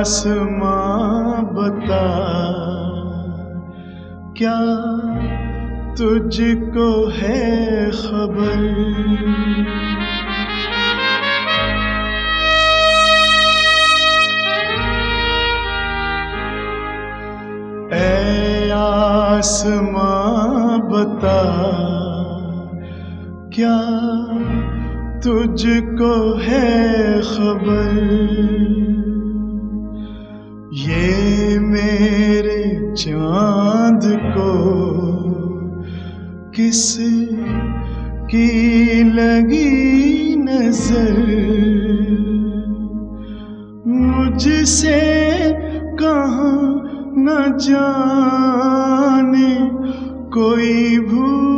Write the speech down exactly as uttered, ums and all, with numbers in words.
आसमां बता, क्या तुझको है खबर? ऐ आसमां बता, क्या तुझको है खबर? ये मेरे चांद को किस की लगी नजर? मुझसे कहाँ न जाने कोई भूल